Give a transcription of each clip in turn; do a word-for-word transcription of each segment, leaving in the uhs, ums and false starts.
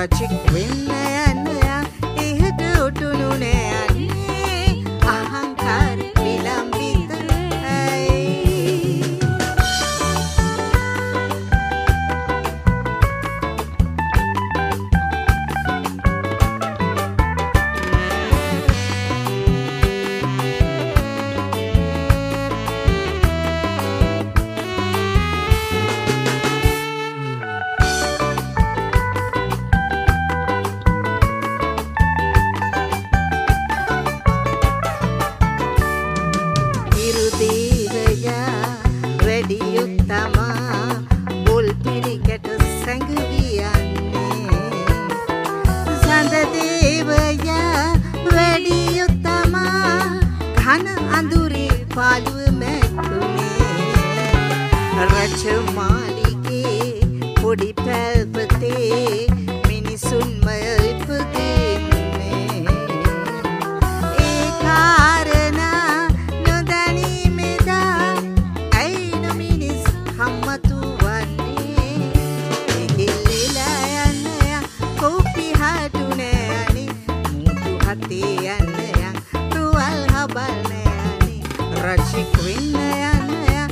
රචික් වෙන්න යන්නයා එහෙට උටුනු නෑයන්නේ අහංකාර විලම්බිතයි. රචමාලිගේ පොඩි පැල්පතේ මිනිසුන්මය ඉපදෙන්නේ ඒ කාරණා නොදැනීමෙදා ඇයි නොමිනිස් හම්මතු වන්නේ ඉහිල්ලිලා යන්නයා කෝපි හටු නෑනේ මුතු හතේ යන්නයා රුවල් හබල් නෑනේ රචික් වෙන්න යන්නයා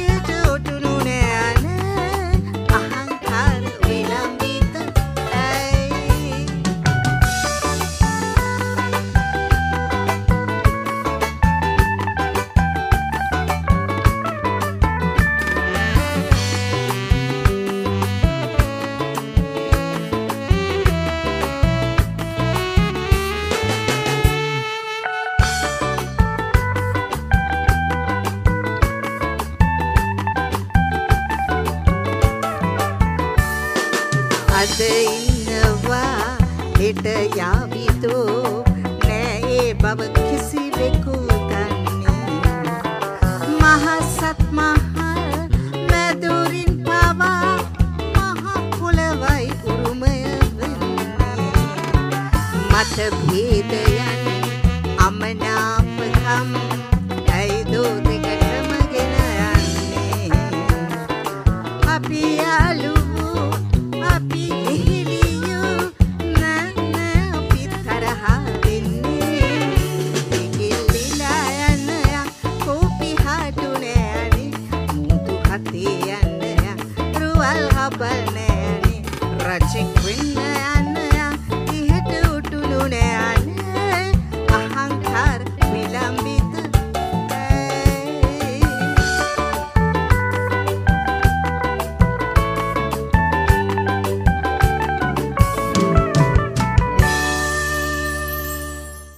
අද ඉන්නවා හෙට යාවිතෝ නෑ ඒ බව කිසිවෙකු දන්නේ මහසත් මහල් මැදුරින් පවා මහ පොළවයි උරුමය වෙන්නේ මත භේදයන් අමනාපකම් ඇයිදෝ දෙකටම ගෙන යන්නේ අපි යාළු අපි ඉහිලියෝ නෑ අපි තරහා වෙන්නේ ඉහිල්ලිලා යන්නයා කෝපි හටු නෑනේ මුතු හතේ යන්නයා රුවල් හබල් නෑනේ රචික් වෙන්න